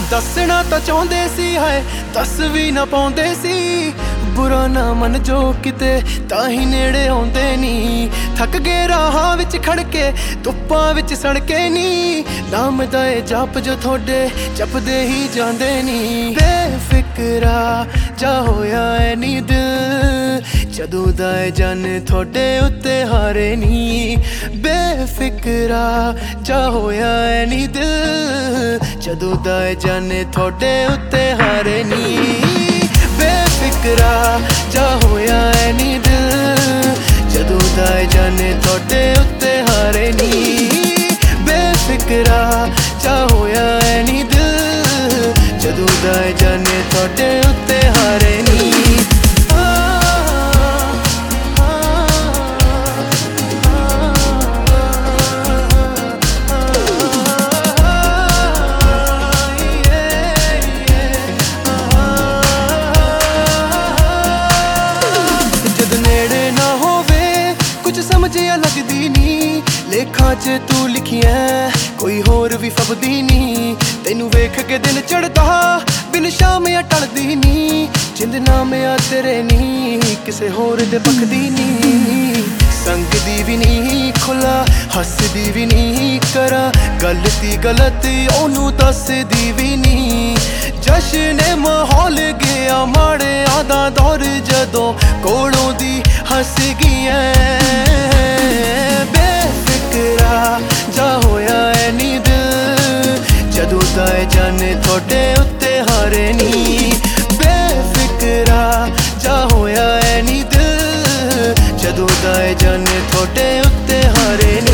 दसना तां चाहुंदे सी है दस भी ना पाउंदे सी बुरा ना मन जो किते ताही नेड़े आउंदे नी थक गए राहां विच खड़के धुप्पां विच सड़के नी नाम दा ए जप जो थोड़े जपदे ही जांदे नी बेफिक्रा जा होया ऐ नी दिल जदों दा ए जन थोड़े उत्ते हारे नी बेफिक्रा जा होया ऐ नी दिल जदों दा ए जन थोड़े उत्ते हारे नी बेफिक्रा जा होया ऐ नी दिल जदों दा ए जाने थोड़े उत्ते हारे नी बेफिक्रा जा होया ऐ नी दिल जदों दा ए जाने थोड़े उत्ते हारे नी समझिया लगदी नी लेखा च तू लिखिया कोई होर भी फबदी नी तेनू वेख के दिन चढ़दा बिन शाम या टलदी नी जिंद नाम आ तेरे नी किसे होर दे बखदी नी संगदी भी नी खुला हसदी भी नी करा गलती गलत ओनू दसदी भी नी जश्न माहौल गया माड़े आदा दौर जदों कोलों दी हस गईया बेफिक्रा जा होया ऐ नी दिल जदों दा ए जाने थोड़े उत्ते हारे नी बेफिक्रा जा होया ऐ नी दिल जदों दा ए जाने थोड़े उत्ते हारे नी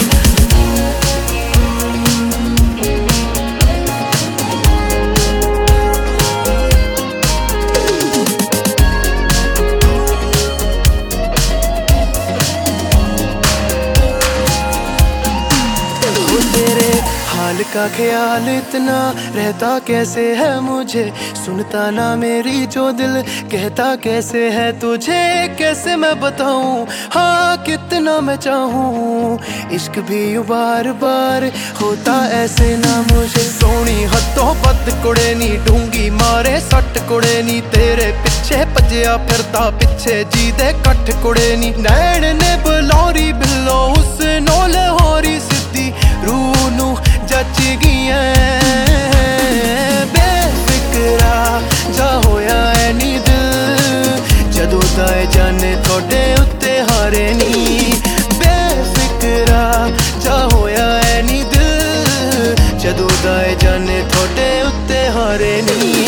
हाल का ख्याल इतना रहता कैसे है मुझे सुनता ना मेरी जो दिल कहता कैसे है तुझे कैसे मैं बताऊं हाँ कितना मैं चाहूं इश्क भी बार बार होता ऐसे ना मुझे सोनी हथों बद कुड़े नी डूंगी मारे सट कुड़े नी तेरे पिछे भजया फिरदा पिछे जी दे कट कुड़े नी नैन ने बलौरी बिल्लो उस नो लाहौरी सिद्धी रूह नू जच गईया बेफिक्रा जा होया ऐ नी दिल जदों दा ए जाने थोड़े उत्ते हारे नी बेफिक्रा जा होया ऐ नी दिल जदों दा ए जाने थोड़े उत्ते हारे नी